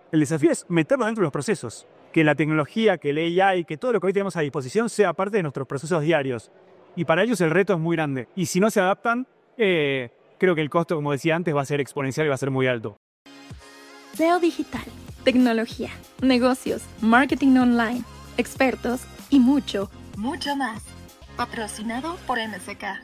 El desafío es meternos dentro de los procesos, que la tecnología, que el AI, que todo lo que hoy tenemos a disposición sea parte de nuestros procesos diarios. Y para ellos el reto es muy grande. Y si no se adaptan, creo que el costo, como decía antes, va a ser exponencial y va a ser muy alto. SEO digital, tecnología, negocios, marketing online, expertos y mucho, mucho más. Patrocinado por MSK.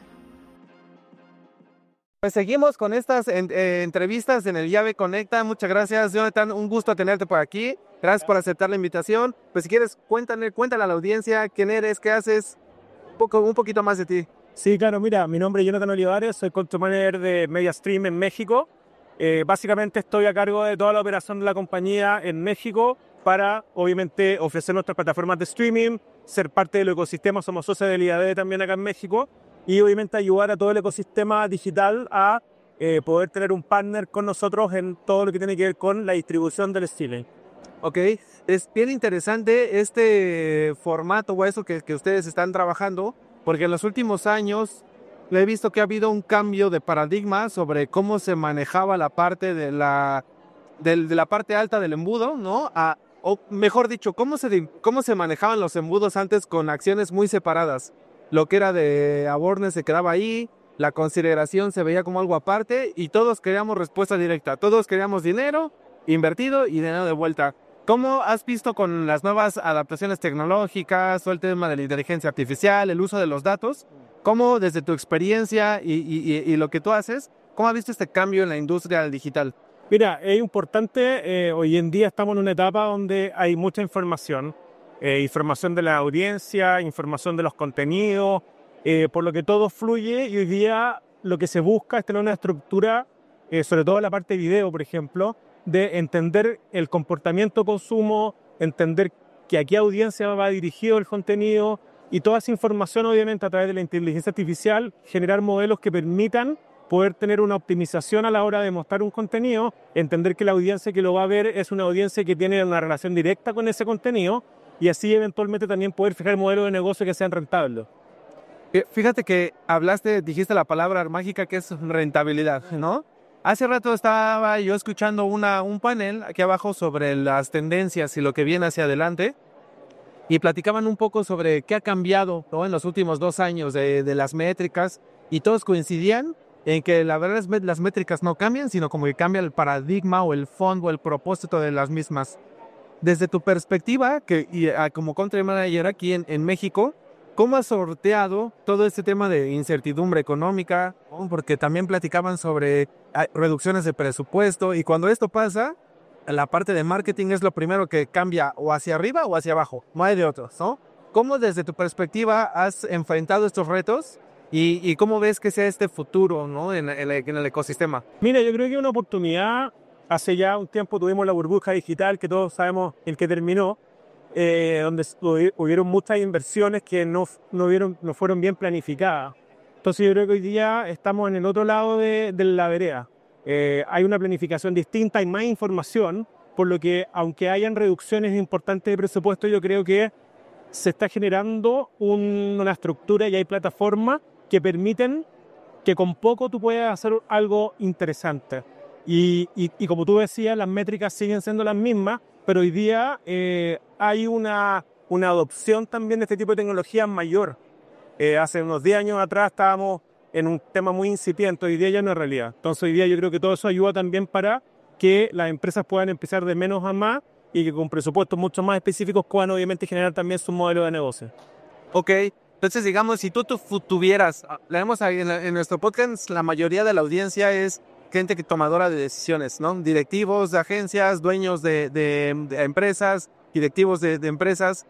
Pues seguimos con estas entrevistas en el Llave Conecta. Muchas gracias, Jonathan. Un gusto tenerte por aquí. Gracias por aceptar la invitación. Pues si quieres, cuéntale a la audiencia quién eres, qué haces, un poquito más de ti. Sí, claro, mira, mi nombre es Jonathan Olivares, soy Content Manager de MediaStream en México. Básicamente estoy a cargo de toda la operación de la compañía en México para, obviamente, ofrecer nuestras plataformas de streaming, ser parte del ecosistema, somos socios del IAD también acá en México, y obviamente ayudar a todo el ecosistema digital a poder tener un partner con nosotros en todo lo que tiene que ver con la distribución del streaming. Ok, es bien interesante este formato o eso que ustedes están trabajando, porque en los últimos años he visto que ha habido un cambio de paradigma sobre cómo se manejaba la parte de la parte alta del embudo, ¿no? O mejor dicho, cómo se manejaban los embudos antes con acciones muy separadas. Lo que era de Awareness se quedaba ahí, la consideración se veía como algo aparte y todos queríamos respuesta directa. Todos queríamos dinero invertido y dinero de vuelta. ¿Cómo has visto con las nuevas adaptaciones tecnológicas o el tema de la inteligencia artificial, el uso de los datos? ¿Cómo desde tu experiencia y lo que tú haces, cómo has visto este cambio en la industria digital? Mira, es importante, hoy en día estamos en una etapa donde hay mucha información, información de la audiencia, información de los contenidos, por lo que todo fluye y hoy día lo que se busca es tener una estructura, sobre todo en la parte de video, por ejemplo, de entender el comportamiento consumo, entender que a qué audiencia va dirigido el contenido y toda esa información, obviamente, a través de la inteligencia artificial, generar modelos que permitan poder tener una optimización a la hora de mostrar un contenido, entender que la audiencia que lo va a ver es una audiencia que tiene una relación directa con ese contenido y así eventualmente también poder fijar modelos de negocio que sean rentables. Fíjate que dijiste la palabra mágica que es rentabilidad, ¿no? Hace rato estaba yo escuchando un panel aquí abajo sobre las tendencias y lo que viene hacia adelante y platicaban un poco sobre qué ha cambiado, ¿no?, en los últimos 2 años de las métricas y todos coincidían en que la verdad las métricas no cambian, sino como que cambia el paradigma o el fondo o el propósito de las mismas. Desde tu perspectiva, como country manager aquí en México, ¿cómo has sorteado todo este tema de incertidumbre económica? ¿No? Porque también platicaban sobre reducciones de presupuesto y cuando esto pasa, la parte de marketing es lo primero que cambia o hacia arriba o hacia abajo, no hay de otros, ¿no? ¿Cómo desde tu perspectiva has enfrentado estos retos y cómo ves que sea este futuro, ¿no?, en el ecosistema? Mira, yo creo que una oportunidad, hace ya un tiempo tuvimos la burbuja digital, que todos sabemos el que terminó, donde hubieron muchas inversiones que no fueron bien planificadas. Entonces yo creo que hoy día estamos en el otro lado de la vereda. Hay una planificación distinta, hay más información, por lo que aunque hayan reducciones importantes de presupuesto, yo creo que se está generando una estructura y hay plataformas que permiten que con poco tú puedas hacer algo interesante. Y como tú decías, las métricas siguen siendo las mismas, pero hoy día hay una adopción también de este tipo de tecnología mayor. Hace unos 10 años atrás estábamos en un tema muy incipiente, hoy día ya no es realidad. Entonces hoy día yo creo que todo eso ayuda también para que las empresas puedan empezar de menos a más y que con presupuestos mucho más específicos puedan obviamente generar también su modelo de negocio. Ok, entonces digamos, si tú tuvieras, leemos ahí en nuestro podcast, la mayoría de la audiencia es gente tomadora de decisiones, ¿no? Directivos de agencias, dueños de empresas, directivos de empresas.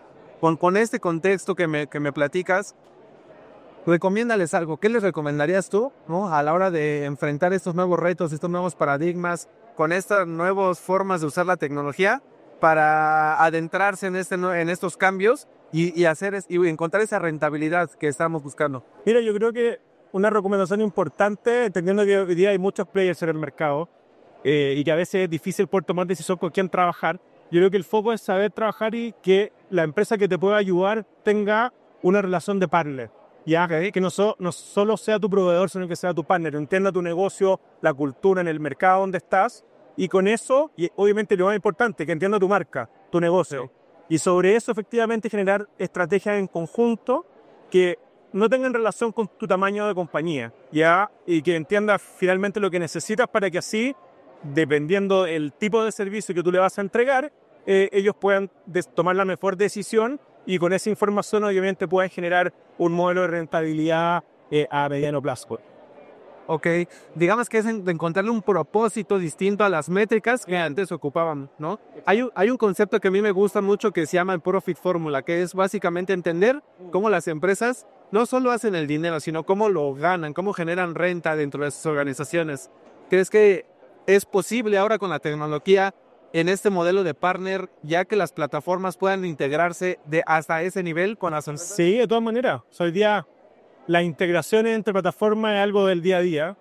Con este contexto que me platicas, recomiéndales algo. ¿Qué les recomendarías tú, ¿no?, a la hora de enfrentar estos nuevos retos, estos nuevos paradigmas, con estas nuevas formas de usar la tecnología para adentrarse en estos cambios y encontrar esa rentabilidad que estamos buscando? Mira, yo creo que una recomendación importante, entendiendo que hoy día hay muchos players en el mercado y que a veces es difícil poder tomar decisión con quién trabajar, yo creo que el foco es saber trabajar y que la empresa que te pueda ayudar tenga una relación de partner. Ya, que no solo sea tu proveedor, sino que sea tu partner, entienda tu negocio, la cultura en el mercado donde estás y con eso, y obviamente lo más importante, que entienda tu marca, tu negocio. Y sobre eso, efectivamente, generar estrategias en conjunto que no tengan relación con tu tamaño de compañía, ¿ya? Y que entiendas finalmente lo que necesitas para que así, dependiendo del tipo de servicio que tú le vas a entregar, ellos puedan tomar la mejor decisión y con esa información obviamente puedan generar un modelo de rentabilidad a mediano plazo. Ok, digamos que es de encontrarle un propósito distinto a las métricas que antes ocupaban, ¿no? Hay un concepto que a mí me gusta mucho que se llama el Profit Formula, que es básicamente entender cómo las empresas no solo hacen el dinero, sino cómo lo ganan, cómo generan renta dentro de sus organizaciones. ¿Crees que es posible ahora con la tecnología en este modelo de partner, ya que las plataformas puedan integrarse hasta ese nivel con las empresas? Sí, de todas maneras. Hoy día la integración entre plataformas es algo del día a día.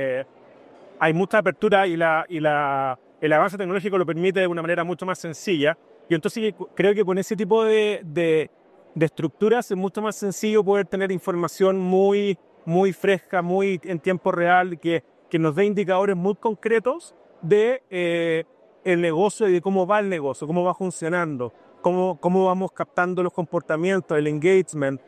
Hay mucha apertura y el avance tecnológico lo permite de una manera mucho más sencilla. Y entonces creo que con ese tipo de estructuras es mucho más sencillo poder tener información muy fresca, muy en tiempo real, que nos dé indicadores muy concretos de el negocio y de cómo va el negocio, cómo va funcionando, cómo vamos captando los comportamientos, el engagement,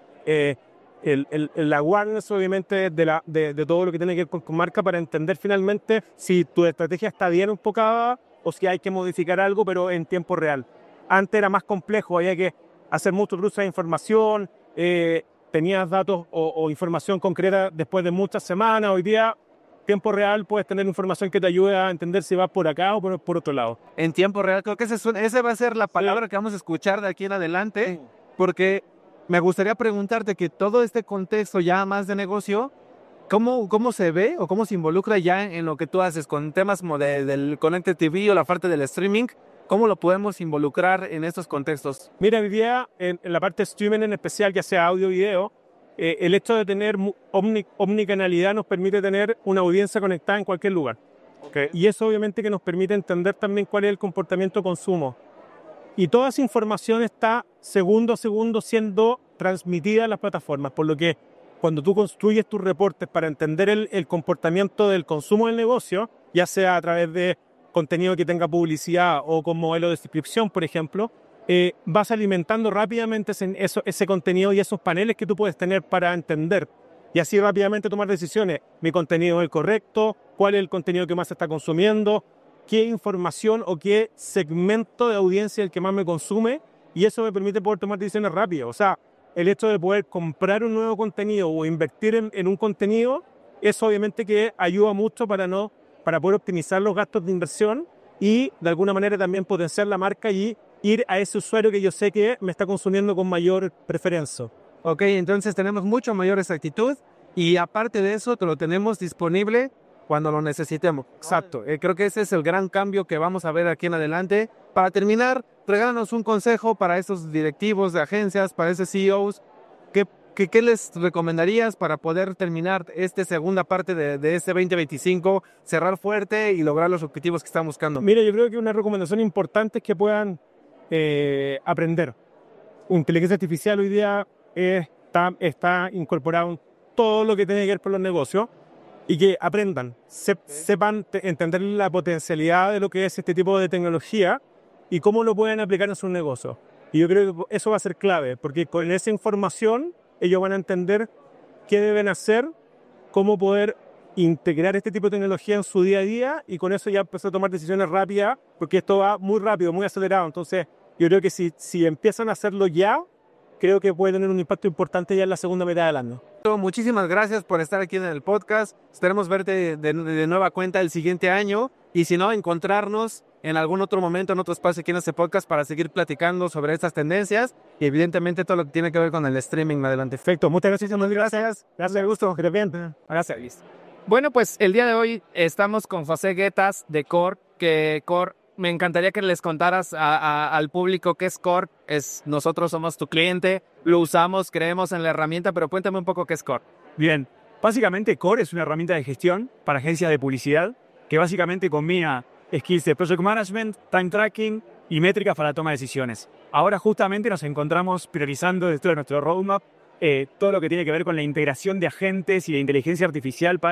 la awareness obviamente de todo lo que tiene que ver con tu marca para entender finalmente si tu estrategia está bien enfocada o si hay que modificar algo, pero en tiempo real. Antes era más complejo, había que hacer mucho cruce de información, tenías datos o información concreta después de muchas semanas. Hoy día, tiempo real, puedes tener información que te ayude a entender si vas por acá o por otro lado. En tiempo real, creo que esa va a ser la palabra que vamos a escuchar de aquí en adelante, porque me gustaría preguntarte que todo este contexto ya más de negocio, ¿cómo se ve o cómo se involucra ya en lo que tú haces con temas como del Connected TV o la parte del streaming? ¿Cómo lo podemos involucrar en estos contextos? Mira, hoy día en la parte de streaming en especial, ya sea audio o video, el hecho de tener omnicanalidad nos permite tener una audiencia conectada en cualquier lugar. Okay. Y eso obviamente que nos permite entender también cuál es el comportamiento de consumo. Y toda esa información está segundo a segundo siendo transmitida a las plataformas, por lo que cuando tú construyes tus reportes para entender el comportamiento del consumo del negocio, ya sea a través de contenido que tenga publicidad o con modelo de suscripción, por ejemplo, vas alimentando rápidamente ese contenido y esos paneles que tú puedes tener para entender y así rápidamente tomar decisiones. ¿Mi contenido es el correcto? ¿Cuál es el contenido que más se está consumiendo? ¿Qué información o qué segmento de audiencia es el que más me consume? Y eso me permite poder tomar decisiones rápidas. O sea, el hecho de poder comprar un nuevo contenido o invertir en un contenido, eso obviamente que ayuda mucho para poder optimizar los gastos de inversión y de alguna manera también potenciar la marca y ir a ese usuario que yo sé que me está consumiendo con mayor preferencia. Ok, entonces tenemos mucho mayor exactitud y aparte de eso te lo tenemos disponible cuando lo necesitemos. Exacto, creo que ese es el gran cambio que vamos a ver aquí en adelante. Para terminar, regálanos un consejo para esos directivos de agencias, para esos CEOs. ¿Qué les recomendarías para poder terminar esta segunda parte de este 2025, cerrar fuerte y lograr los objetivos que están buscando? Mira, yo creo que una recomendación importante es que puedan aprender. Inteligencia artificial hoy día está incorporado en todo lo que tiene que ver con los negocios y que aprendan, sepan entender la potencialidad de lo que es este tipo de tecnología y cómo lo pueden aplicar en sus negocios. Y yo creo que eso va a ser clave, porque con esa información ellos van a entender qué deben hacer, cómo poder integrar este tipo de tecnología en su día a día y con eso ya empezar a tomar decisiones rápidas, porque esto va muy rápido, muy acelerado. Entonces, yo creo que si empiezan a hacerlo ya, creo que puede tener un impacto importante ya en la segunda mitad del año. Muchísimas gracias por estar aquí en el podcast. Esperemos verte de nueva cuenta el siguiente año y si no, encontrarnos en algún otro momento, en otro espacio aquí en este podcast para seguir platicando sobre estas tendencias y evidentemente todo lo que tiene que ver con el streaming. Adelante. Perfecto, muchas gracias. Gracias, gusto. Que te bien. Gracias. Bueno, pues el día de hoy estamos con José Guetas de Core, que Core, me encantaría que les contaras al público qué es Core. Nosotros somos tu cliente, lo usamos, creemos en la herramienta, pero cuéntame un poco qué es Core. Bien, básicamente Core es una herramienta de gestión para agencias de publicidad que básicamente combina skills de project management, time tracking y métricas para la toma de decisiones. Ahora justamente nos encontramos priorizando dentro de nuestro roadmap todo lo que tiene que ver con la integración de agentes y de inteligencia artificial para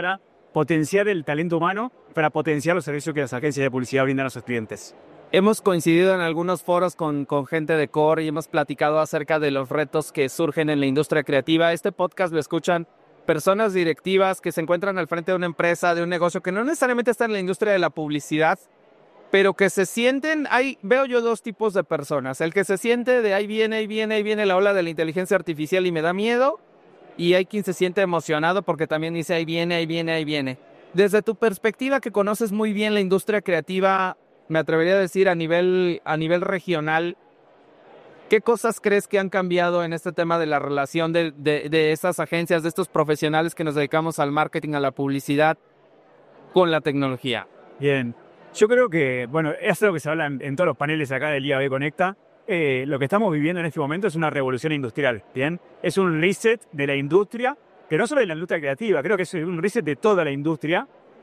potenciar el talento humano para potenciar los servicios que las agencias de publicidad brindan a sus clientes. Hemos coincidido en algunos foros con gente de Core y hemos platicado acerca de los retos que surgen en la industria creativa. Este podcast lo escuchan personas directivas que se encuentran al frente de una empresa, de un negocio que no necesariamente está en la industria de la publicidad, pero que se sienten, veo yo dos tipos de personas. El que se siente de ahí viene la ola de la inteligencia artificial y me da miedo, y hay quien se siente emocionado porque también dice ahí viene. Desde tu perspectiva, que conoces muy bien la industria creativa, me atrevería a decir a nivel regional, ¿qué cosas crees que han cambiado en este tema de la relación de estas agencias, de estos profesionales que nos dedicamos al marketing, a la publicidad, con la tecnología? Bien, yo creo que, bueno, es lo que se habla en todos los paneles acá del IAB Conecta. Lo que estamos viviendo en este momento es una revolución industrial, ¿bien? Es un reset de la industria, que no solo de la industria creativa, creo que es un reset de toda la industria.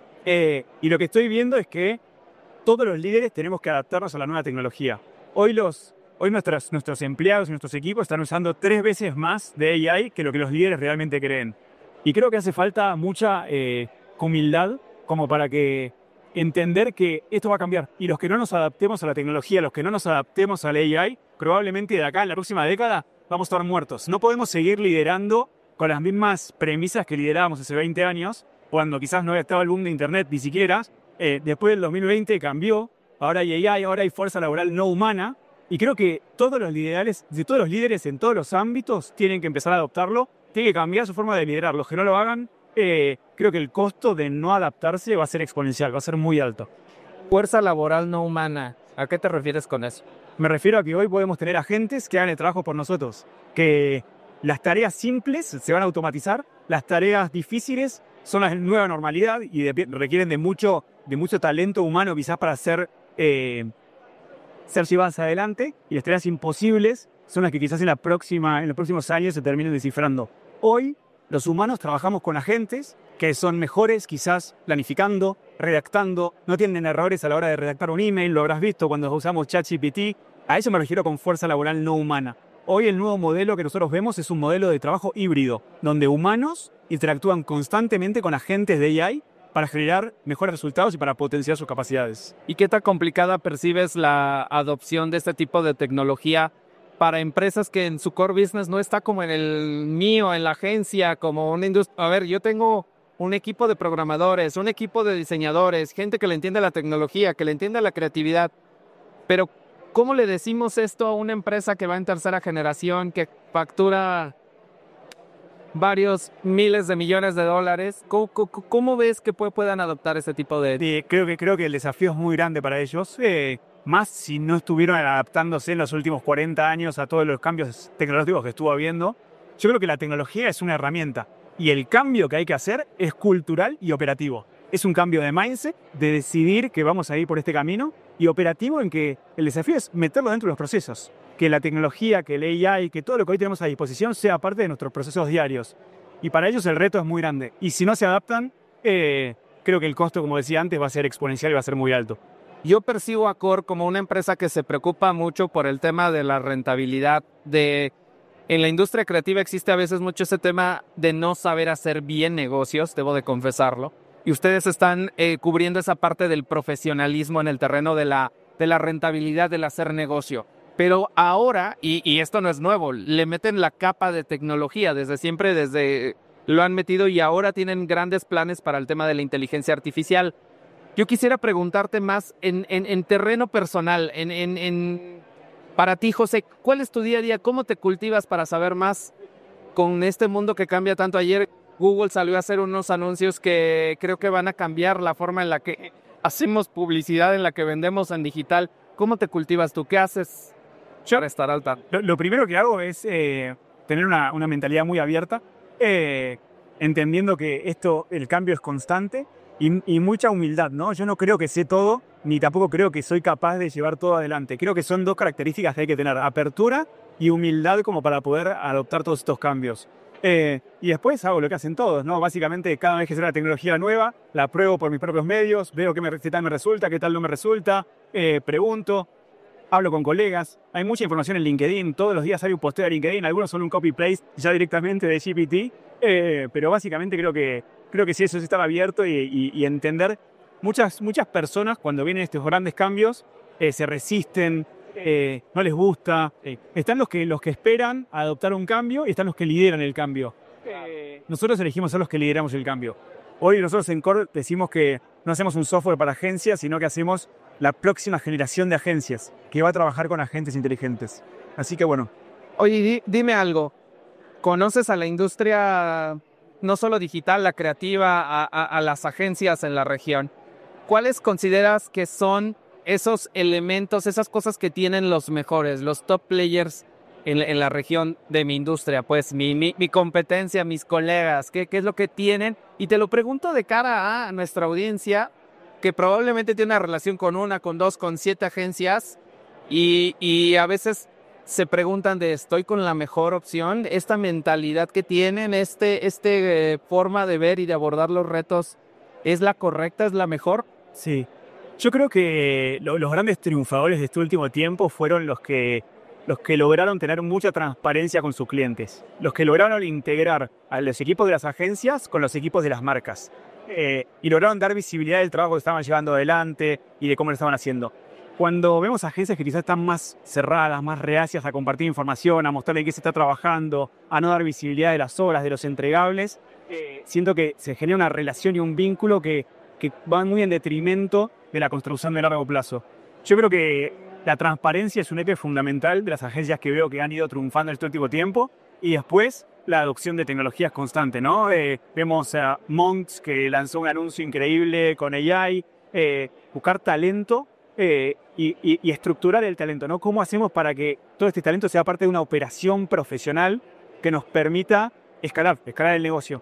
Y lo que estoy viendo es que todos los líderes tenemos que adaptarnos a la nueva tecnología. Hoy nuestros empleados y nuestros equipos están usando 3 veces más de AI que lo que los líderes realmente creen. Y creo que hace falta mucha humildad como para que entender que esto va a cambiar. Y los que no nos adaptemos a la tecnología, los que no nos adaptemos al AI, probablemente de acá en la próxima década vamos a estar muertos. No podemos seguir liderando con las mismas premisas que liderábamos hace 20 años, cuando quizás no había estado el boom de Internet ni siquiera. Después del 2020 cambió, ahora hay AI, ahora hay fuerza laboral no humana, y creo que todos los líderes en todos los ámbitos tienen que empezar a adoptarlo, tienen que cambiar su forma de liderar. Los que no lo hagan, creo que el costo de no adaptarse va a ser exponencial, va a ser muy alto. Fuerza laboral no humana, ¿a qué te refieres con eso? Me refiero a que hoy podemos tener agentes que hagan el trabajo por nosotros, que las tareas simples se van a automatizar, las tareas difíciles son la nueva normalidad y requieren de mucho talento humano quizás para ser llevadas adelante, y las tareas imposibles son las que quizás en los próximos años se terminen descifrando. Hoy los humanos trabajamos con agentes que son mejores quizás planificando, redactando, no tienen errores a la hora de redactar un email, lo habrás visto cuando usamos ChatGPT. A eso me refiero con fuerza laboral no humana. Hoy el nuevo modelo que nosotros vemos es un modelo de trabajo híbrido, donde humanos interactúan constantemente con agentes de AI para generar mejores resultados y para potenciar sus capacidades. ¿Y qué tan complicada percibes la adopción de este tipo de tecnología para empresas que en su core business no está como en el mío, en la agencia, como una industria? A ver, yo tengo un equipo de programadores, un equipo de diseñadores, gente que le entiende la tecnología, que le entiende la creatividad, pero ¿cómo le decimos esto a una empresa que va en tercera generación, que factura varios miles de millones de dólares? ¿Cómo ves que puedan adoptar este tipo de...? Sí, creo que el desafío es muy grande para ellos, más si no estuvieron adaptándose en los últimos 40 años a todos los cambios tecnológicos que estuvo habiendo. Yo creo que la tecnología es una herramienta y el cambio que hay que hacer es cultural y operativo. Es un cambio de mindset, de decidir que vamos a ir por este camino, y operativo en que el desafío es meterlo dentro de los procesos. Que la tecnología, que el AI, que todo lo que hoy tenemos a disposición sea parte de nuestros procesos diarios. Y para ellos el reto es muy grande. Y si no se adaptan, creo que el costo, como decía antes, va a ser exponencial y va a ser muy alto. Yo percibo a Core como una empresa que se preocupa mucho por el tema de la rentabilidad. En la industria creativa existe a veces mucho ese tema de no saber hacer bien negocios, debo de confesarlo. Y ustedes están cubriendo esa parte del profesionalismo en el terreno de la rentabilidad del hacer negocio. Pero ahora, y esto no es nuevo, le meten la capa de tecnología desde siempre, lo han metido, y ahora tienen grandes planes para el tema de la inteligencia artificial. Yo quisiera preguntarte más en terreno personal, para ti, José, ¿cuál es tu día a día? ¿Cómo te cultivas para saber más con este mundo que cambia tanto? Ayer Google salió a hacer unos anuncios que creo que van a cambiar la forma en la que hacemos publicidad, en la que vendemos en digital. ¿Cómo te cultivas tú? ¿Qué haces para estar al tanto? Lo primero que hago es tener una mentalidad muy abierta, entendiendo que el cambio es constante, y mucha humildad, ¿no? Yo no creo que sé todo, ni tampoco creo que soy capaz de llevar todo adelante. Creo que son 2 características que hay que tener: apertura y humildad, como para poder adoptar todos estos cambios. Y después hago lo que hacen todos, ¿no? Básicamente, cada vez que sale una tecnología nueva, la pruebo por mis propios medios, veo qué tal me resulta, qué tal no me resulta, pregunto, hablo con colegas. Hay mucha información en LinkedIn, todos los días hay un posteo de LinkedIn, algunos son un copy-paste ya directamente de GPT, pero básicamente creo que creo que sí, eso sí estar abierto y entender. Muchas personas cuando vienen estos grandes cambios se resisten, no les gusta. Están los que esperan a adoptar un cambio y están los que lideran el cambio. Nosotros elegimos ser los que lideramos el cambio. Hoy nosotros en Core decimos que no hacemos un software para agencias, sino que hacemos la próxima generación de agencias que va a trabajar con agentes inteligentes. Así que bueno. Oye, dime algo. ¿Conoces a la industria, no solo digital, la creativa, a las agencias en la región? ¿Cuáles consideras que son esos elementos, esas cosas que tienen los mejores, los top players en la región de mi industria? Pues mi competencia, mis colegas, ¿qué es lo que tienen? Y te lo pregunto de cara a nuestra audiencia, que probablemente tiene una relación con una, con dos, con 7 agencias, y a veces se preguntan de ¿estoy con la mejor opción? Esta mentalidad que tienen, forma de ver y de abordar los retos, ¿es la correcta? ¿Es la mejor? Sí. Yo creo que los grandes triunfadores de este último tiempo fueron los que lograron tener mucha transparencia con sus clientes, los que lograron integrar a los equipos de las agencias con los equipos de las marcas y lograron dar visibilidad del trabajo que estaban llevando adelante y de cómo lo estaban haciendo. Cuando vemos agencias que quizás están más cerradas, más reacias a compartir información, a mostrarle qué se está trabajando, a no dar visibilidad de las obras, de los entregables, siento que se genera una relación y un vínculo que van muy en detrimento de la construcción de largo plazo. Yo creo que la transparencia es un eje fundamental de las agencias que veo que han ido triunfando en este último tiempo, y después la adopción de tecnologías constante, ¿no? Vemos a Monks, que lanzó un anuncio increíble con AI, buscar talento y estructurar el talento, ¿no? ¿Cómo hacemos para que todo este talento sea parte de una operación profesional que nos permita escalar el negocio?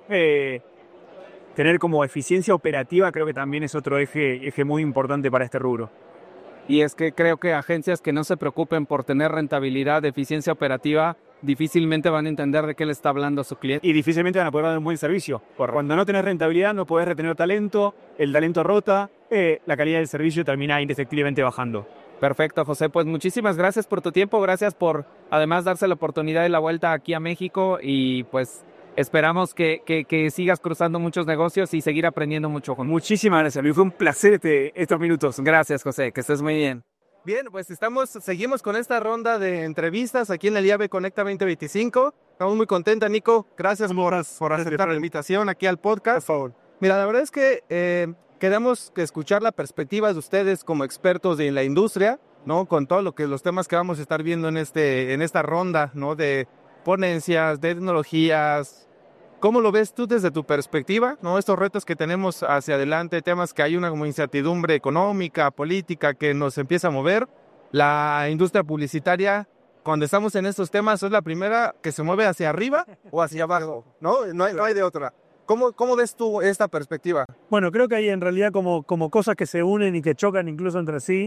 Tener como eficiencia operativa creo que también es otro eje muy importante para este rubro. Y es que creo que agencias que no se preocupen por tener rentabilidad, eficiencia operativa, difícilmente van a entender de qué le está hablando su cliente. Y difícilmente van a poder dar un buen servicio. Cuando no tenés rentabilidad no podés retener talento, el talento rota, la calidad del servicio termina indefectiblemente bajando. Perfecto, José. Pues muchísimas gracias por tu tiempo. Gracias por además darse la oportunidad de la vuelta aquí a México, y pues esperamos que sigas cruzando muchos negocios y seguir aprendiendo mucho. Muchísimas gracias, Luis. Fue un placer estos minutos. Gracias, José. Que estés muy bien. Bien, pues seguimos con esta ronda de entrevistas aquí en el IAB Conecta 2025. Estamos muy contentos, Nico. Gracias por aceptar la invitación aquí al podcast. Por favor. Mira, la verdad es que queremos escuchar la perspectiva de ustedes como expertos de la industria, ¿no? Con todo los temas que vamos a estar viendo en esta ronda, ¿no? De ponencias, de tecnologías. ¿Cómo lo ves tú desde tu perspectiva, ¿no? Estos retos que tenemos hacia adelante, temas que hay una como incertidumbre económica, política que nos empieza a mover. La industria publicitaria, cuando estamos en estos temas, es la primera que se mueve hacia arriba o hacia abajo, ¿no? No hay de otra. ¿Cómo ves tú esta perspectiva? Bueno, creo que hay en realidad como cosas que se unen y que chocan incluso entre sí.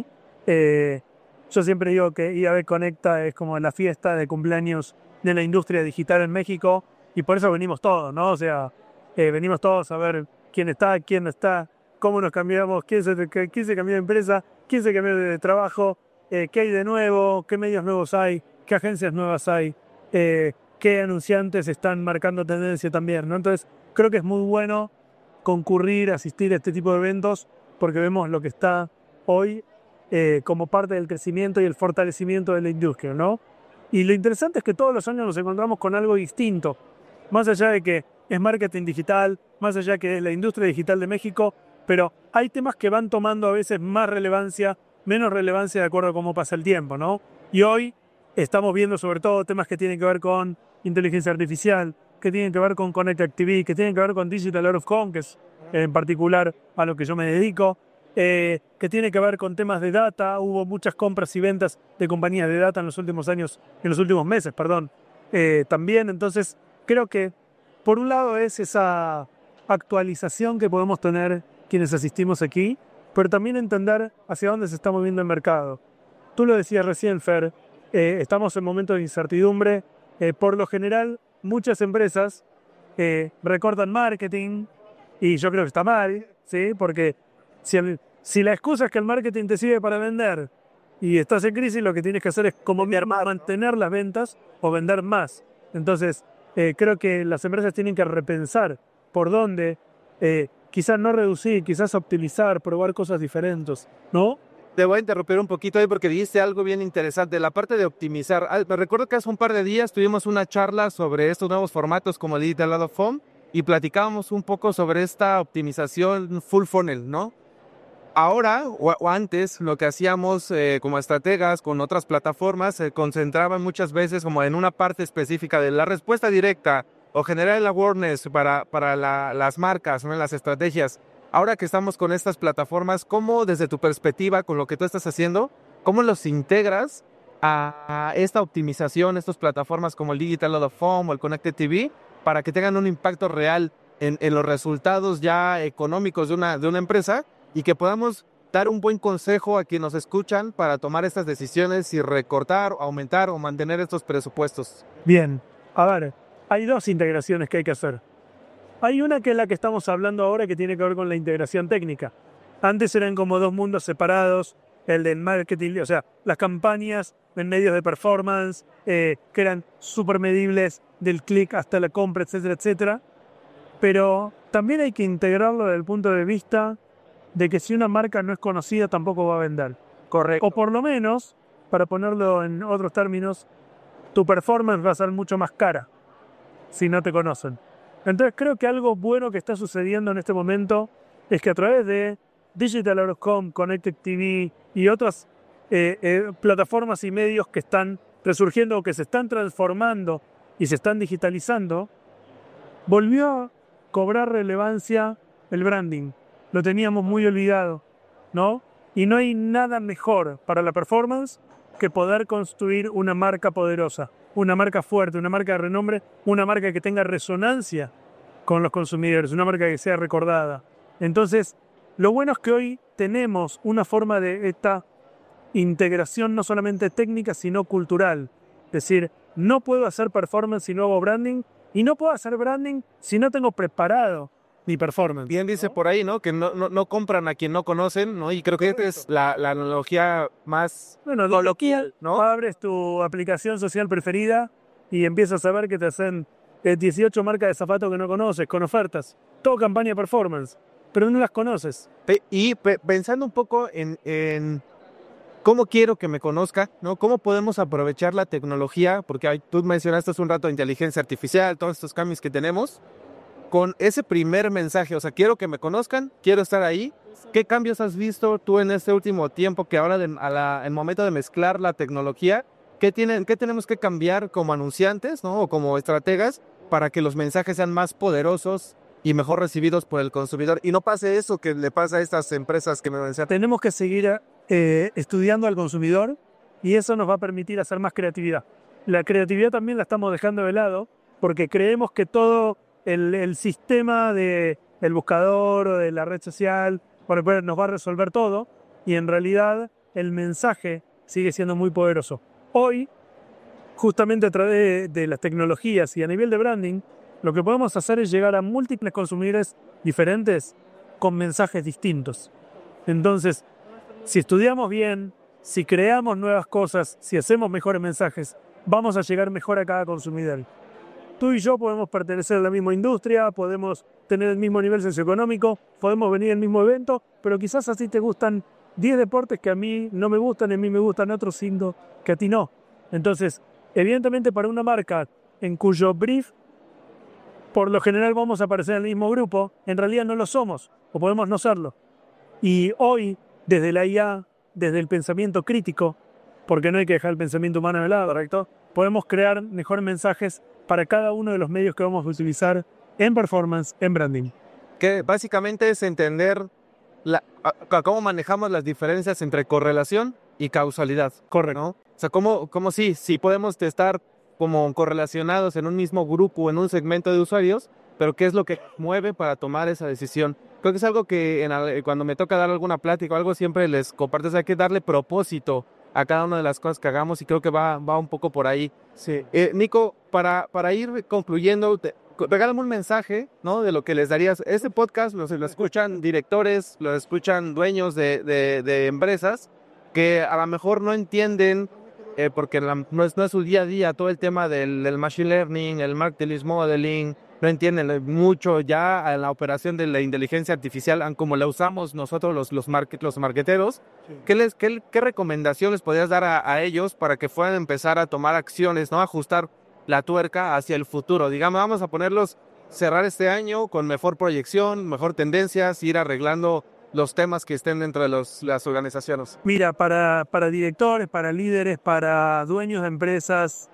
Yo siempre digo que IAB Conecta es como la fiesta de cumpleaños de la industria digital en México, y por eso venimos todos, ¿no? O sea, venimos todos a ver quién está, quién no está, cómo nos cambiamos, quién se cambió de empresa, quién se cambió de trabajo, qué hay de nuevo, qué medios nuevos hay, qué agencias nuevas hay, qué anunciantes están marcando tendencia también, ¿no? Entonces, creo que es muy bueno concurrir, asistir a este tipo de eventos, porque vemos lo que está hoy como parte del crecimiento y el fortalecimiento de la industria, ¿no? Y lo interesante es que todos los años nos encontramos con algo distinto, más allá de que es marketing digital, más allá de que es la industria digital de México, pero hay temas que van tomando a veces más relevancia, menos relevancia de acuerdo a cómo pasa el tiempo, ¿no? Y hoy estamos viendo sobre todo temas que tienen que ver con inteligencia artificial, que tienen que ver con Connected TV, que tienen que ver con Digital Out of Home, que es en particular a lo que yo me dedico, que tiene que ver con temas de data. Hubo muchas compras y ventas de compañías de data en los últimos meses, también. Entonces, creo que por un lado es esa actualización que podemos tener quienes asistimos aquí, pero también entender hacia dónde se está moviendo el mercado. Tú lo decías recién, Fer, estamos en momentos de incertidumbre. Por lo general, muchas empresas recortan marketing, y yo creo que está mal, ¿sí? Porque si la excusa es que el marketing te sirve para vender y estás en crisis, lo que tienes que hacer es como mantener las ventas o vender más. Entonces, creo que las empresas tienen que repensar por dónde quizás no reducir, quizás optimizar, probar cosas diferentes, ¿no? Te voy a interrumpir un poquito ahí porque dijiste algo bien interesante, la parte de optimizar. Me recuerdo que hace un par de días tuvimos una charla sobre estos nuevos formatos como el Digital Out of Home y platicábamos un poco sobre esta optimización full funnel, ¿no? Ahora o antes lo que hacíamos como estrategas con otras plataformas se concentraban muchas veces como en una parte específica de la respuesta directa o generar el awareness para las marcas, ¿no? Las estrategias. Ahora que estamos con estas plataformas, ¿cómo desde tu perspectiva, con lo que tú estás haciendo, cómo los integras a esta optimización, estas plataformas como el Digital Out of Home o el Connected TV, para que tengan un impacto real en los resultados ya económicos de una empresa y que podamos dar un buen consejo a quienes nos escuchan para tomar estas decisiones y recortar, aumentar o mantener estos presupuestos? Bien, a ver, hay dos integraciones que hay que hacer. Hay una que es la que estamos hablando ahora que tiene que ver con la integración técnica. Antes eran como dos mundos separados, el del marketing, o sea, las campañas en medios de performance, que eran súper medibles del clic hasta la compra, etcétera, etcétera. Pero también hay que integrarlo desde el punto de vista de que si una marca no es conocida tampoco va a vender. Correcto. O por lo menos, para ponerlo en otros términos, tu performance va a ser mucho más cara si no te conocen. Entonces creo que algo bueno que está sucediendo en este momento es que a través de Digital Out of Home, Connected TV y otras plataformas y medios que están resurgiendo o que se están transformando y se están digitalizando, volvió a cobrar relevancia el branding. Lo teníamos muy olvidado, ¿no? Y no hay nada mejor para la performance que poder construir una marca poderosa, una marca fuerte, una marca de renombre, una marca que tenga resonancia con los consumidores, una marca que sea recordada. Entonces, lo bueno es que hoy tenemos una forma de esta integración no solamente técnica, sino cultural. Es decir, no puedo hacer performance si no hago branding, y no puedo hacer branding si no tengo preparado mi performance. Bien dice por ahí, ¿no? Que no compran a quien no conocen, ¿no? Y creo que esta es la analogía más coloquial, ¿no? Abres tu aplicación social preferida y empiezas a ver que te hacen 18 marcas de zapatos que no conoces, con ofertas. Todo campaña de performance, pero no las conoces. Pensando un poco en cómo quiero que me conozca, ¿no? Cómo podemos aprovechar la tecnología, porque tú mencionaste hace un rato inteligencia artificial, todos estos cambios que tenemos, con ese primer mensaje, o sea, quiero que me conozcan, quiero estar ahí. ¿Qué cambios has visto tú en este último tiempo que ahora en momento de mezclar la tecnología, qué tenemos que cambiar como anunciantes, ¿no? O como estrategas para que los mensajes sean más poderosos y mejor recibidos por el consumidor y no pase eso que le pasa a estas empresas que me mencionaste? Tenemos que seguir estudiando al consumidor y eso nos va a permitir hacer más creatividad. La creatividad también la estamos dejando de lado porque creemos que todo el sistema del buscador o de la red social nos va a resolver todo y en realidad el mensaje sigue siendo muy poderoso. Hoy, justamente a través de las tecnologías y a nivel de branding, lo que podemos hacer es llegar a múltiples consumidores diferentes con mensajes distintos. Entonces, si estudiamos bien, si creamos nuevas cosas, si hacemos mejores mensajes, vamos a llegar mejor a cada consumidor. Tú y yo podemos pertenecer a la misma industria, podemos tener el mismo nivel socioeconómico, podemos venir al mismo evento, pero quizás así te gustan 10 deportes que a mí no me gustan, a mí me gustan otros 5 que a ti no. Entonces, evidentemente para una marca en cuyo brief, por lo general vamos a aparecer en el mismo grupo, en realidad no lo somos, o podemos no serlo. Y hoy, desde la IA, desde el pensamiento crítico, porque no hay que dejar el pensamiento humano de lado, ¿correcto? Podemos crear mejores mensajes para cada uno de los medios que vamos a utilizar en performance, en branding. Que básicamente es entender cómo manejamos las diferencias entre correlación y causalidad. Correcto. ¿No? O sea, cómo sí podemos estar como correlacionados en un mismo grupo o en un segmento de usuarios, pero qué es lo que mueve para tomar esa decisión. Creo que es algo que cuando me toca dar alguna plática o algo siempre les comparto, hay que darle propósito a cada una de las cosas que hagamos y creo que va un poco por ahí. Sí. Nico, para ir concluyendo, regálame un mensaje, ¿no? De lo que les darías. Este podcast lo escuchan directores, lo escuchan dueños de empresas que a lo mejor no entienden, porque no es su día a día todo el tema del machine learning, el marketing modeling, no entienden mucho ya a la operación de la inteligencia artificial, como la usamos nosotros los marqueteros. ¿Qué recomendación les podrías dar a ellos para que puedan empezar a tomar acciones, ¿no? Ajustar la tuerca hacia el futuro. Digamos, vamos a ponerlos, cerrar este año con mejor proyección, mejor tendencias, ir arreglando los temas que estén dentro de las organizaciones. Mira, para directores, para líderes, para dueños de empresas,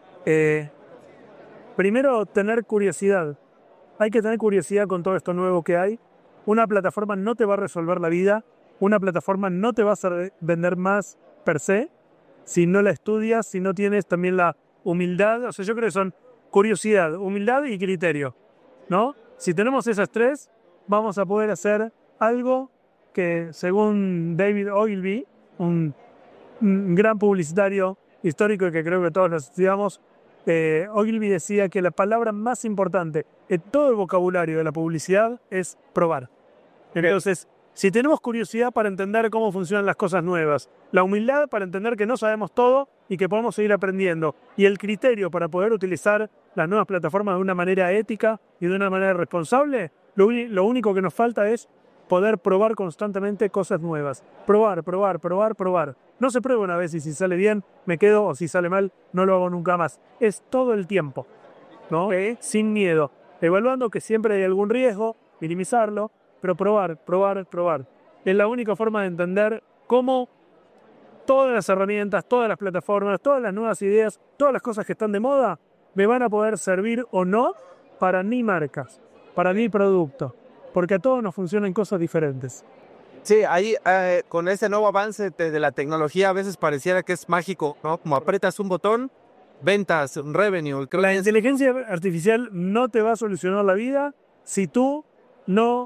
primero tener curiosidad. Hay que tener curiosidad con todo esto nuevo que hay. Una plataforma no te va a resolver la vida, una plataforma no te va a hacer vender más per se, si no la estudias, si no tienes también la humildad. O sea, yo creo que son curiosidad, humildad y criterio, ¿no? Si tenemos esas tres, vamos a poder hacer algo que, según David Ogilvy, un gran publicitario histórico que creo que todos lo estudiamos, Ogilvy decía que la palabra más importante en todo el vocabulario de la publicidad es probar. Entonces, si tenemos curiosidad para entender cómo funcionan las cosas nuevas, la humildad para entender que no sabemos todo y que podemos seguir aprendiendo, y el criterio para poder utilizar las nuevas plataformas de una manera ética y de una manera responsable, lo único que nos falta es poder probar constantemente cosas nuevas. Probar. No se prueba una vez y si sale bien, me quedo, o si sale mal, no lo hago nunca más. Es todo el tiempo, ¿no? Sin miedo. Evaluando que siempre hay algún riesgo, minimizarlo, pero probar. Es la única forma de entender cómo todas las herramientas, todas las plataformas, todas las nuevas ideas, todas las cosas que están de moda, me van a poder servir o no para mi marca, para mi producto. Porque a todos nos funcionan cosas diferentes. Sí, ahí con ese nuevo avance de la tecnología a veces pareciera que es mágico, ¿no? Como aprietas un botón, ventas, revenue. La inteligencia artificial no te va a solucionar la vida si tú no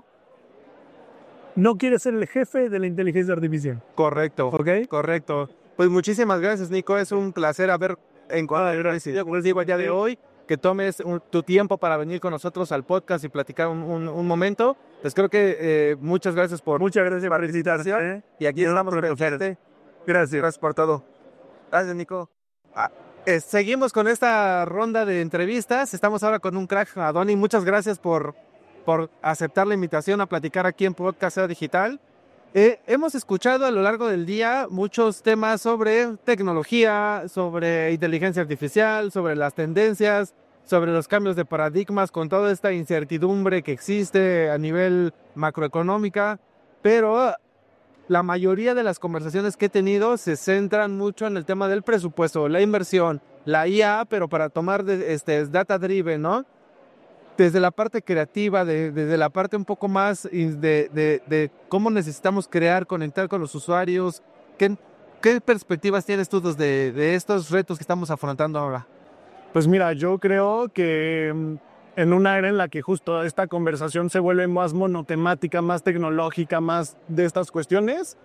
quieres ser el jefe de la inteligencia artificial. Correcto, ¿Ok? correcto. Pues muchísimas gracias, Nico. Es un placer haber encontrado contigo el día de hoy. Que tomes tu tiempo para venir con nosotros al podcast y platicar un momento. Pues creo que muchas gracias por... Muchas gracias por visitarse. Y aquí estamos presentes. Gracias por todo. Gracias, Nico. Seguimos con esta ronda de entrevistas. Estamos ahora con un crack, Adoni. Muchas gracias por aceptar la invitación a platicar aquí en Podcast SEO Digital. Hemos escuchado a lo largo del día muchos temas sobre tecnología, sobre inteligencia artificial, sobre las tendencias, sobre los cambios de paradigmas, con toda esta incertidumbre que existe a nivel macroeconómica, pero la mayoría de las conversaciones que he tenido se centran mucho en el tema del presupuesto, la inversión, la IA, pero para tomar data driven, ¿no? Desde la parte creativa, desde la parte un poco más de cómo necesitamos crear, conectar con los usuarios. ¿Qué perspectivas tienes tú de estos retos que estamos afrontando ahora? Pues mira, yo creo que en una era en la que justo esta conversación se vuelve más monotemática, más tecnológica, más de estas cuestiones,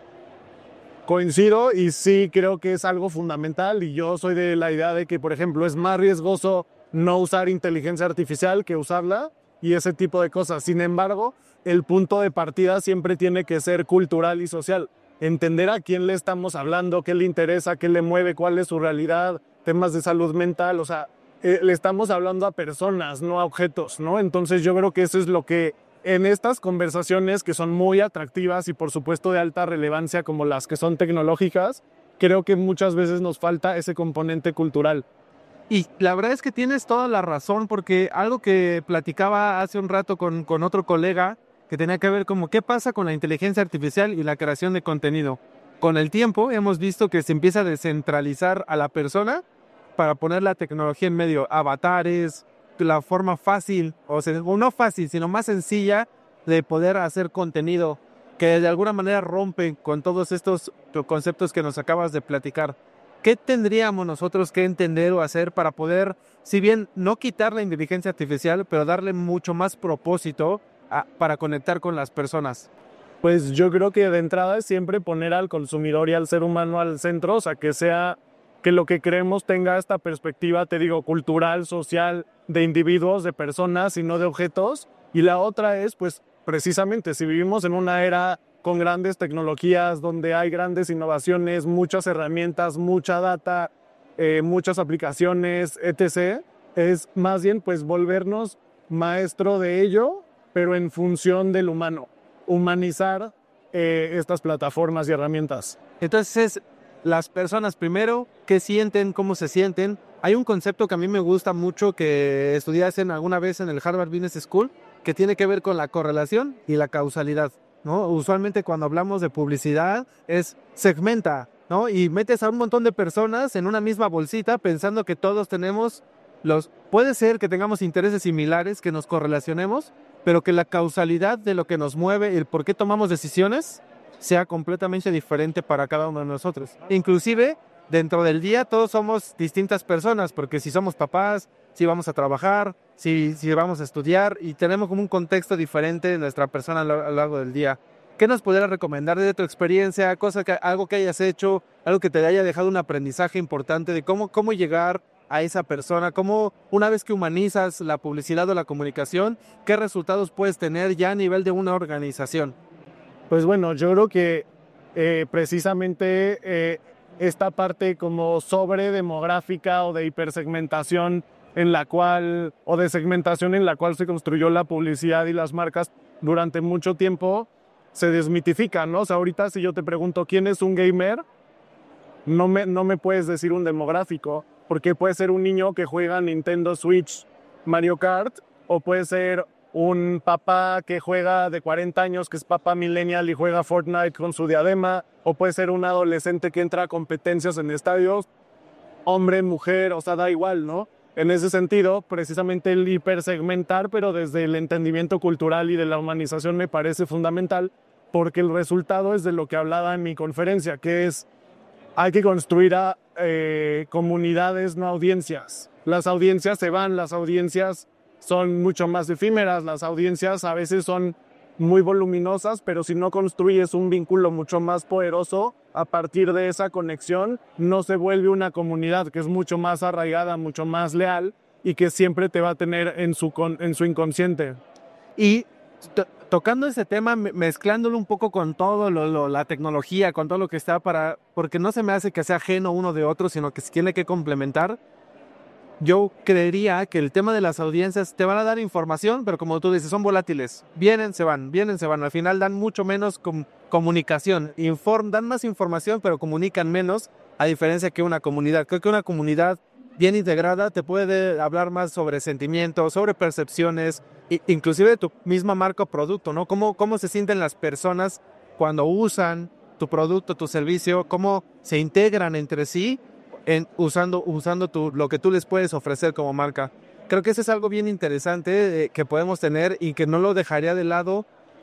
coincido y sí creo que es algo fundamental, y yo soy de la idea de que, por ejemplo, es más riesgoso no usar inteligencia artificial que usarla y ese tipo de cosas. Sin embargo, el punto de partida siempre tiene que ser cultural y social. Entender a quién le estamos hablando, qué le interesa, qué le mueve, cuál es su realidad, temas de salud mental. O sea, le estamos hablando a personas, no a objetos, ¿no? Entonces yo creo que eso es lo que en estas conversaciones, que son muy atractivas y por supuesto de alta relevancia como las que son tecnológicas, creo que muchas veces nos falta ese componente cultural. Y la verdad es que tienes toda la razón, porque algo que platicaba hace un rato con otro colega que tenía que ver como qué pasa con la inteligencia artificial y la creación de contenido. Con el tiempo hemos visto que se empieza a descentralizar a la persona para poner la tecnología en medio, avatares, la forma fácil, o no fácil, sino más sencilla de poder hacer contenido que de alguna manera rompen con todos estos conceptos que nos acabas de platicar. ¿Qué tendríamos nosotros que entender o hacer para poder, si bien no quitar la inteligencia artificial, pero darle mucho más propósito para conectar con las personas? Pues yo creo que de entrada es siempre poner al consumidor y al ser humano al centro, o sea, que lo que creemos tenga esta perspectiva, te digo, cultural, social, de individuos, de personas y no de objetos. Y la otra es, pues, precisamente, si vivimos en una era con grandes tecnologías, donde hay grandes innovaciones, muchas herramientas, mucha data, muchas aplicaciones, etc., es más bien pues volvernos maestro de ello, pero en función del humano, humanizar estas plataformas y herramientas. Entonces, las personas primero, ¿qué sienten? ¿Cómo se sienten? Hay un concepto que a mí me gusta mucho que estudiaste alguna vez en el Harvard Business School, que tiene que ver con la correlación y la causalidad, ¿no? Usualmente cuando hablamos de publicidad es segmenta, ¿no? Y metes a un montón de personas en una misma bolsita pensando que todos tenemos puede ser que tengamos intereses similares, que nos correlacionemos, pero que la causalidad de lo que nos mueve y el por qué tomamos decisiones sea completamente diferente para cada uno de nosotros. Inclusive, dentro del día todos somos distintas personas, porque si somos papás, si vamos a trabajar, si vamos a estudiar, y tenemos como un contexto diferente de nuestra persona a lo largo del día. ¿Qué nos pudieras recomendar de tu experiencia? Algo que hayas hecho, algo que te haya dejado un aprendizaje importante de cómo llegar a esa persona, cómo una vez que humanizas la publicidad o la comunicación, qué resultados puedes tener ya a nivel de una organización. Pues bueno, yo creo que precisamente esta parte como sobredemográfica o de hipersegmentación o de segmentación en la cual se construyó la publicidad y las marcas durante mucho tiempo se desmitifica, ¿no? O sea, ahorita si yo te pregunto quién es un gamer, no me puedes decir un demográfico, porque puede ser un niño que juega Nintendo Switch, Mario Kart, o puede ser un papá que juega de 40 años, que es papá millennial y juega Fortnite con su diadema, o puede ser un adolescente que entra a competencias en estadios, hombre, mujer, o sea, da igual, ¿no? En ese sentido, precisamente el hipersegmentar, pero desde el entendimiento cultural y de la humanización me parece fundamental, porque el resultado es de lo que hablaba en mi conferencia, que es hay que construir comunidades, no audiencias. Las audiencias se van, las audiencias son mucho más efímeras, las audiencias a veces son muy voluminosas, pero si no construyes un vínculo mucho más poderoso, a partir de esa conexión no se vuelve una comunidad que es mucho más arraigada, mucho más leal y que siempre te va a tener en su inconsciente. Y tocando ese tema, mezclándolo un poco con todo la tecnología, con todo lo que está porque no se me hace que sea ajeno uno de otro, sino que se tiene que complementar. Yo creería que el tema de las audiencias te van a dar información, pero como tú dices, son volátiles. Vienen, se van. Al final dan mucho menos comunicación. Dan más información, pero comunican menos, a diferencia que una comunidad. Creo que una comunidad bien integrada te puede hablar más sobre sentimientos, sobre percepciones, inclusive de tu misma marca o producto, ¿no? Cómo se sienten las personas cuando usan tu producto, tu servicio, cómo se integran entre sí usando lo que tú les puedes ofrecer como marca. Creo que eso es algo bien interesante que podemos tener y que no lo dejaría de lado.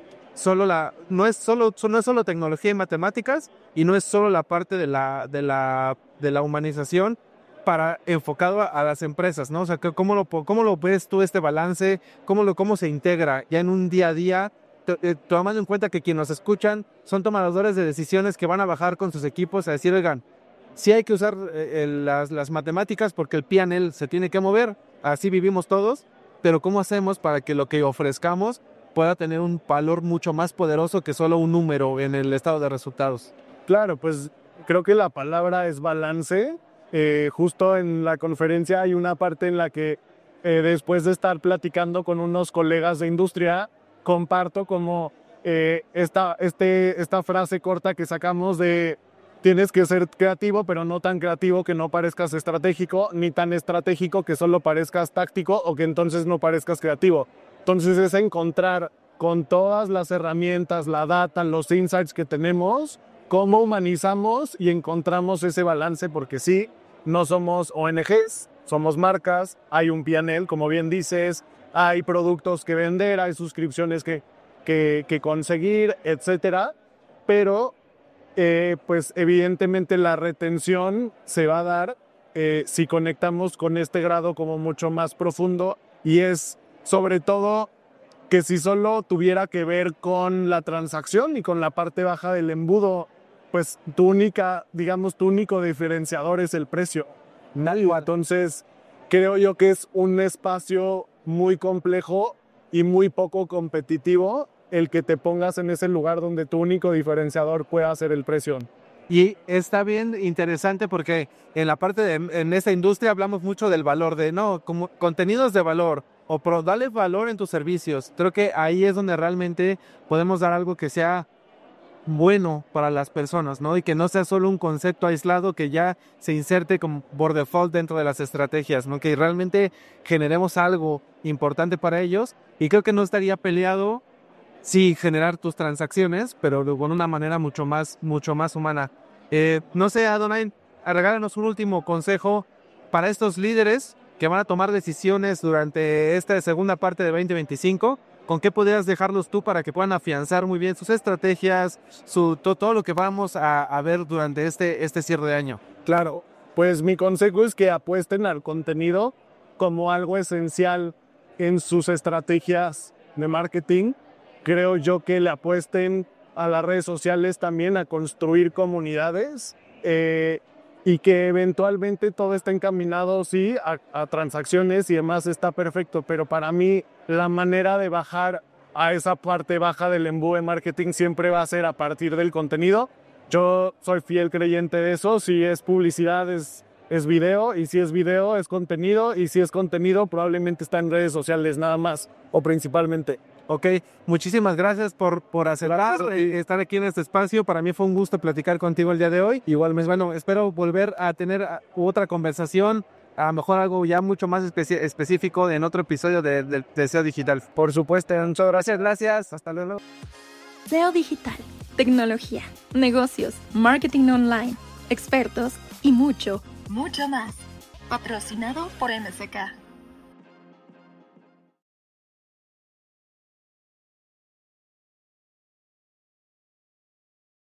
No es solo tecnología y matemáticas, y no es solo la parte de la humanización enfocado a las empresas, ¿no? O sea, ¿cómo lo ves tú este balance? ¿Cómo se integra ya en un día a día? Tomando en cuenta que quienes nos escuchan son tomadores de decisiones que van a bajar con sus equipos a decir, oigan, sí hay que usar las matemáticas porque el P&L se tiene que mover, así vivimos todos, pero ¿cómo hacemos para que lo que ofrezcamos pueda tener un valor mucho más poderoso que solo un número en el estado de resultados? Claro, pues creo que la palabra es balance. Justo en la conferencia hay una parte en la que después de estar platicando con unos colegas de industria, comparto como esta frase corta que sacamos de tienes que ser creativo, pero no tan creativo que no parezcas estratégico, ni tan estratégico que solo parezcas táctico o que entonces no parezcas creativo. Entonces es encontrar con todas las herramientas, la data, los insights que tenemos, cómo humanizamos y encontramos ese balance, porque sí, no somos ONGs, somos marcas, hay un P&L, como bien dices, hay productos que vender, hay suscripciones que conseguir, etcétera, pero pues evidentemente la retención se va a dar si conectamos con este grado como mucho más profundo, y es sobre todo que si solo tuviera que ver con la transacción y con la parte baja del embudo, pues tu único diferenciador es el precio. Entonces, creo yo que es un espacio muy complejo y muy poco competitivo el que te pongas en ese lugar donde tu único diferenciador pueda ser el precio. Y está bien interesante porque en la parte en esta industria hablamos mucho del valor de, no, como contenidos de valor o darle valor en tus servicios. Creo que ahí es donde realmente podemos dar algo que sea bueno para las personas, ¿no? Y que no sea solo un concepto aislado que ya se inserte como por default dentro de las estrategias, ¿no? Que realmente generemos algo importante para ellos, y creo que no estaría peleado sí generar tus transacciones, pero con una manera mucho más humana. No sé, Adonai, regálanos un último consejo para estos líderes que van a tomar decisiones durante esta segunda parte de 2025. ¿Con qué podrías dejarlos tú para que puedan afianzar muy bien sus estrategias, todo lo que vamos a ver durante este cierre de año? Claro, pues mi consejo es que apuesten al contenido como algo esencial en sus estrategias de marketing. Creo yo que le apuesten a las redes sociales también, a construir comunidades, y que eventualmente todo está encaminado, sí, a transacciones y demás, está perfecto, pero para mí la manera de bajar a esa parte baja del embudo de marketing siempre va a ser a partir del contenido. Yo soy fiel creyente de eso. Si es publicidad es video, y si es video es contenido, y si es contenido probablemente está en redes sociales nada más o principalmente. Ok, muchísimas gracias por aceptar estar aquí en este espacio. Para mí fue un gusto platicar contigo el día de hoy. Igual, bueno, espero volver a tener otra conversación, a lo mejor algo ya mucho más específico en otro episodio de SEO Digital. Por supuesto, muchas gracias, hasta luego. SEO Digital, tecnología, negocios, marketing online, expertos y mucho más. Patrocinado por MSK.